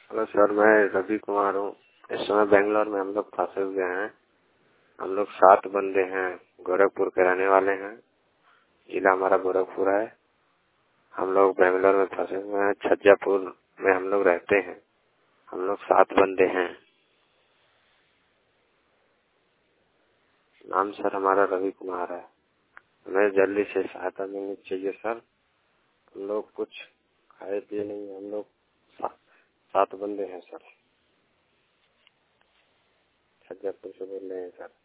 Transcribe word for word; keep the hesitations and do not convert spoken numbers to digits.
Hello sir, मैं रवि कुमार हूँ। इस समय बेंगलोर में हम लोग फंसे हुए हैं। हम लोग सात बंदे हैं, गोरखपुर के रहने वाले हैं। जिला हमारा गोरखपुर है। हम लोग बेंगलोर में फंसे हुए हैं, छज्जापुर में हम लोग रहते हैं। हम लोग सात बंदे हैं। नाम सर हमारा रवि कुमार है। हमें जल्दी से सहायता मिलनी चाहिए सर। हम लोग कुछ खाए पिए नहीं, हम लोग सा, सात बंदे हैं सर। छज्जापुर से बोल रहे हैं सर।